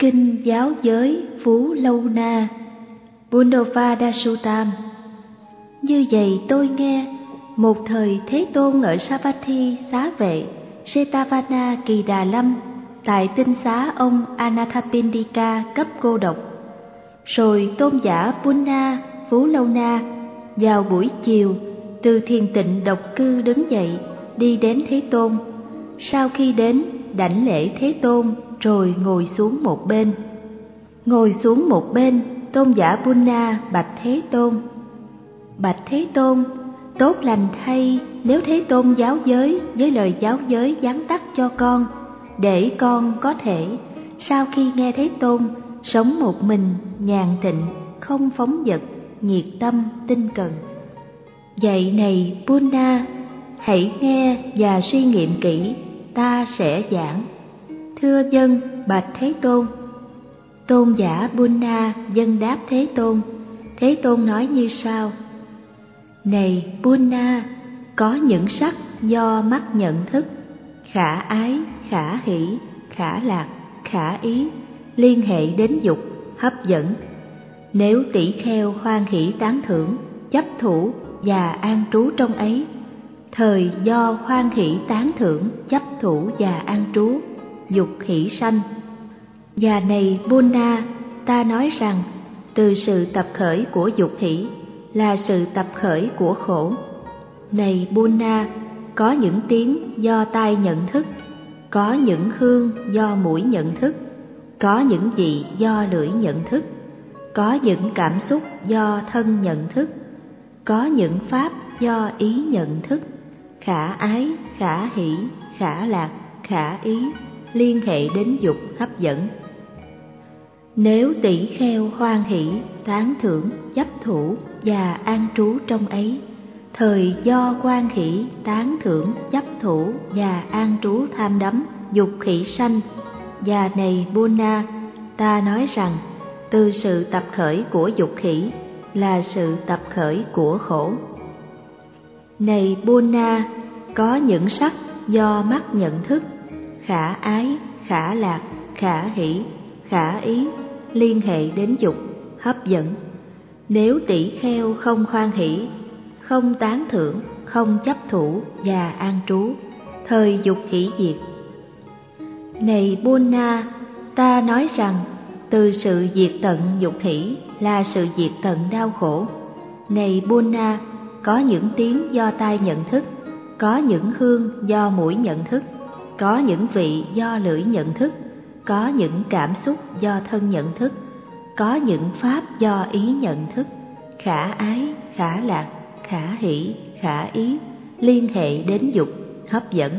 Kinh giáo giới Phú Lâu Na, Buddhavadasuttam. Như vậy tôi nghe, một thời Thế Tôn ở Savatthi xá vệ Setavana Kỳ Đà Lâm, tại tinh xá ông Anathapindika cấp cô độc. Rồi tôn giả Punna Phú Lâu Na vào buổi chiều từ thiền tịnh độc cư đứng dậy đi đến Thế Tôn. Sau khi đến, đảnh lễ Thế Tôn rồi ngồi xuống một bên. Ngồi xuống một bên, tôn giả Punna bạch Thế Tôn: Bạch Thế Tôn, tốt lành thay nếu Thế Tôn giáo giới với lời giáo giới giảng tắt cho con, để con có thể sau khi nghe Thế Tôn sống một mình nhàn tịnh, không phóng dật, nhiệt tâm, tinh cần. Vậy này Punna, hãy nghe và suy nghiệm kỹ, ta sẽ giảng. Thưa vâng, bạch Thế Tôn. Tôn giả Punna vâng đáp Thế Tôn. Thế Tôn nói như sau: Này Punna, có những sắc do mắt nhận thức, khả ái, khả hỷ, khả lạc, khả ý, liên hệ đến dục, hấp dẫn. Nếu tỷ kheo hoan hỷ tán thưởng, chấp thủ và an trú trong ấy, thời do hoan hỷ tán thưởng, chấp thủ và an trú, dục hỷ sanh. Và này Punna, ta nói rằng từ sự tập khởi của dục hỷ là sự tập khởi của khổ. Này Punna, có những tiếng do tai nhận thức, có những hương do mũi nhận thức, có những vị do lưỡi nhận thức, có những cảm xúc do thân nhận thức, có những pháp do ý nhận thức, khả ái, khả hỷ, khả lạc, khả ý, liên hệ đến dục hấp dẫn. Nếu tỷ kheo hoan hỷ, tán thưởng, chấp thủ và an trú trong ấy, thời do hoan hỷ, tán thưởng, chấp thủ và an trú tham đắm, dục hỷ sanh. Và này Punna, ta nói rằng từ sự tập khởi của dục hỷ là sự tập khởi của khổ. Này Punna, có những sắc do mắt nhận thức, khả ái, khả lạc, khả hỷ, khả ý, liên hệ đến dục, hấp dẫn. Nếu tỷ kheo không hoan hỷ, không tán thưởng, không chấp thủ và an trú, thời dục hỷ diệt. Này Punna, ta nói rằng từ sự diệt tận dục hỷ là sự diệt tận đau khổ. Này Punna, có những tiếng do tai nhận thức, có những hương do mũi nhận thức, có những vị do lưỡi nhận thức, có những cảm xúc do thân nhận thức, có những pháp do ý nhận thức, khả ái, khả lạc, khả hỷ, khả ý, liên hệ đến dục, hấp dẫn.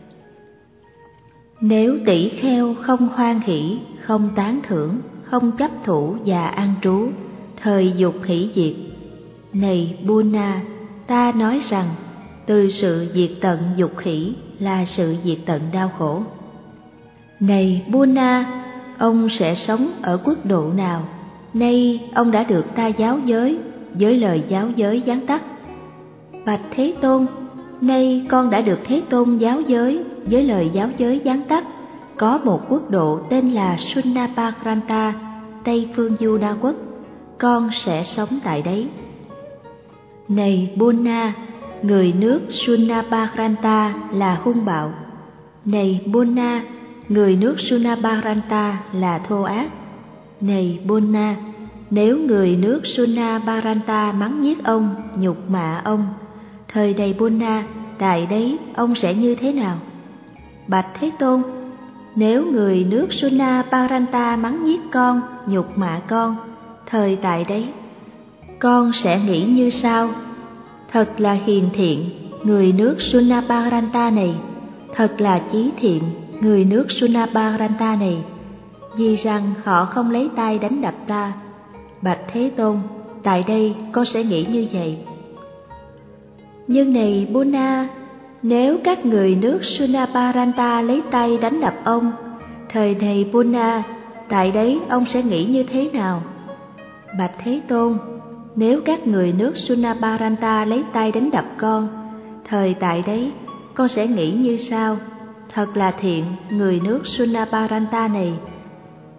Nếu tỷ kheo không hoan hỷ, không tán thưởng, không chấp thủ và an trú, thời dục hỷ diệt. Này Punna, ta nói rằng từ sự diệt tận dục hỷ là sự diệt tận đau khổ. Này Punna, ông sẽ sống ở quốc độ nào? Nay ông đã được ta giáo giới với lời giáo giới giảng tắt. Bạch Thế Tôn, nay con đã được Thế Tôn giáo giới với lời giáo giới giảng tắt. Có một quốc độ tên là Sunapakranta, Tây phương Du Đa Quốc, con sẽ sống tại đấy. Này Punna, người nước Sunapakranta là hung bạo. Này Punna, người nước Sunapakranta là thô ác. Này Punna, nếu người nước Sunapakranta mắng nhiếc ông, nhục mạ ông, thời này Punna, tại đấy ông sẽ như thế nào? Bạch Thế Tôn, nếu người nước Sunapakranta mắng nhiếc con, nhục mạ con, thời tại đấy con sẽ nghĩ như sau: thật là hiền thiện người nước Sunapakranta này, thật là chí thiện người nước Sunapakranta này, vì rằng họ không lấy tay đánh đập ta. Bạch Thế Tôn, tại đây con sẽ nghĩ như vậy. Nhưng này Punna, nếu các người nước Sunapakranta lấy tay đánh đập ông, thời này Punna, tại đấy ông sẽ nghĩ như thế nào? Bạch Thế Tôn, nếu các người nước Sunapakranta lấy tay đánh đập con, thời tại đấy con sẽ nghĩ như sau: thật là thiện người nước Sunapakranta này,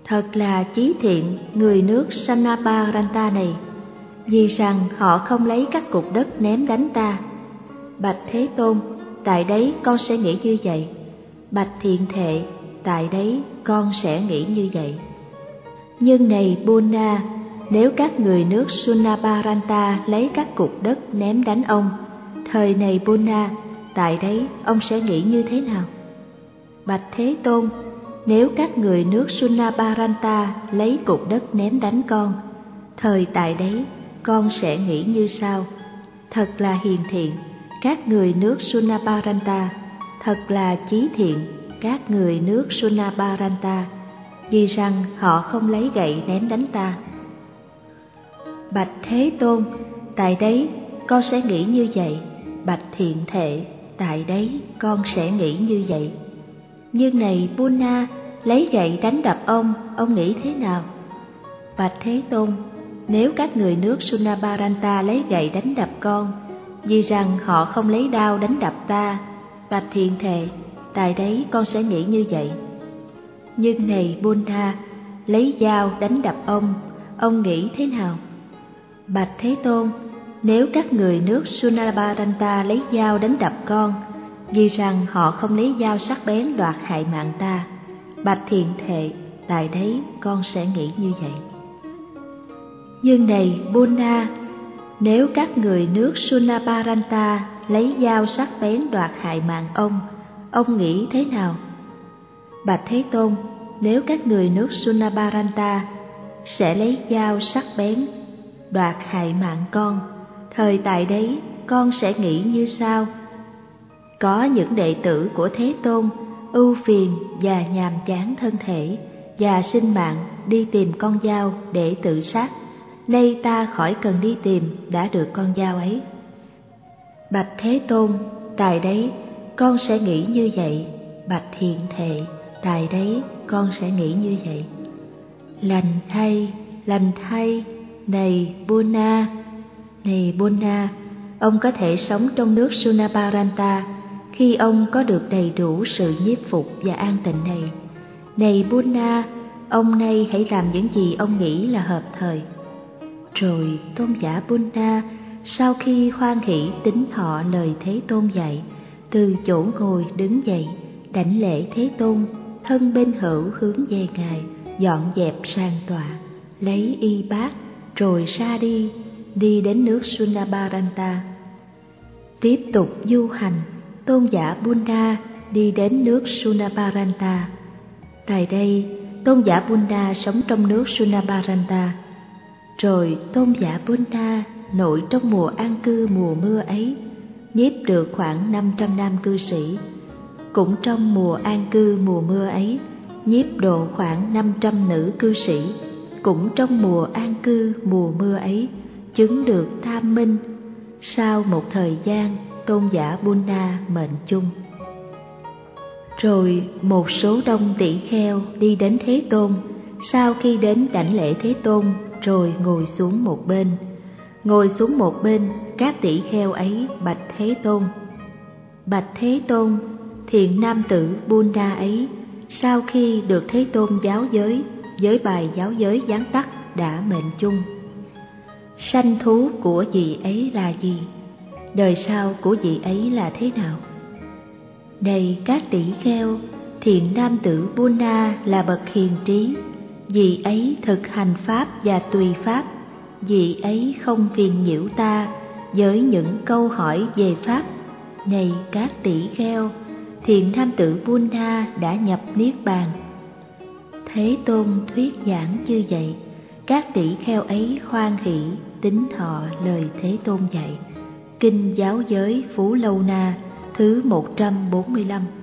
Thật là chí thiện người nước Sanaparanta này, vì rằng họ không lấy các cục đất ném đánh ta. Bạch Thế Tôn, tại đấy con sẽ nghĩ như vậy. Bạch Thiện Thệ, tại đấy con sẽ nghĩ như vậy. Nhưng này Buddha, nếu các người nước Sunaparanta lấy các cục đất ném đánh ông, thời này Buddha, tại đấy ông sẽ nghĩ như thế nào? Bạch Thế Tôn, nếu các người nước Sunaparanta lấy cục đất ném đánh con, thời tại đấy con sẽ nghĩ như sau: thật là hiền thiện các người nước Sunaparanta, thật là chí thiện các người nước Sunaparanta, vì rằng họ không lấy gậy ném đánh ta. Bạch Thế Tôn, tại đấy con sẽ nghĩ như vậy. Bạch Thiện Thệ, tại đấy con sẽ nghĩ như vậy. Nhưng này Buddha, lấy gậy đánh đập ông nghĩ thế nào? Bạch Thế Tôn, nếu các người nước Sunaparanta lấy gậy đánh đập con, vì rằng họ không lấy đao đánh đập ta, Bạch Thiện Thệ, tại đấy con sẽ nghĩ như vậy. Nhưng này Buddha, lấy dao đánh đập ông nghĩ thế nào? Bạch Thế Tôn, nếu các người nước Sunaparanta lấy dao đánh đập con, vì rằng họ không lấy dao sắc bén đoạt hại mạng ta, Bạch Thiện Thệ, tại đấy con sẽ nghĩ như vậy. Nhưng này Buddha, nếu các người nước Sunaparanta lấy dao sắc bén đoạt hại mạng ông nghĩ thế nào? Bạch Thế Tôn, nếu các người nước Sunaparanta sẽ lấy dao sắc bén đoạt hại mạng con, thời tại đấy con sẽ nghĩ như sau: có những đệ tử của Thế Tôn ưu phiền và nhàm chán thân thể và sinh mạng đi tìm con dao để tự sát, nay ta khỏi cần đi tìm, đã được con dao ấy. Bạch Thế Tôn, tại đấy con sẽ nghĩ như vậy. Bạch Thiện Thệ, tại đấy con sẽ nghĩ như vậy. Lành thay, này Buddha, ông có thể sống trong nước Sunaparanta khi ông có được đầy đủ sự nhiếp phục và an tịnh này. Này Buddha, ông nay hãy làm những gì ông nghĩ là hợp thời. Rồi tôn giả Buddha, sau khi hoan hỷ tín thọ lời Thế Tôn dạy, từ chỗ ngồi đứng dậy, đảnh lễ Thế Tôn, thân bên hữu hướng về Ngài, dọn dẹp sàn tọa, lấy y bát, rồi ra đi đến nước Sunaparanta. Tiếp tục du hành, tôn giả Buddha đi đến nước Sunaparanta. Tại đây, tôn giả Buddha sống trong nước Sunaparanta. Rồi tôn giả Buddha nội trong mùa an cư mùa mưa ấy, nhiếp được khoảng 500 nam cư sĩ. Cũng trong mùa an cư mùa mưa ấy, nhiếp độ khoảng 500 nữ cư sĩ. Cũng trong mùa an cư mùa mưa ấy, chứng được tam minh. Sau một thời gian, tôn giả Buddha mệnh chung. Rồi một số đông tỷ kheo đi đến Thế Tôn. Sau khi đến đảnh lễ Thế Tôn, rồi ngồi xuống một bên. Ngồi xuống một bên, các tỷ kheo ấy bạch Thế Tôn: Bạch Thế Tôn, thiện nam tử Buddha ấy, sau khi được Thế Tôn giáo giới, với bài giáo giới gián tắt đã mệnh chung. Sanh thú của vị ấy là gì? Đời sau của vị ấy là thế nào? Này các tỷ kheo, thiện nam tử Buddha là bậc hiền trí. Vị ấy thực hành pháp và tùy pháp. Vị ấy không phiền nhiễu ta với những câu hỏi về pháp. Này các tỷ kheo, thiện nam tử Buddha đã nhập niết bàn. Thế Tôn thuyết giảng như vậy, các tỷ kheo ấy hoan hỷ tín thọ lời Thế Tôn dạy. Kinh Giáo Giới Phú Lâu Na thứ 145.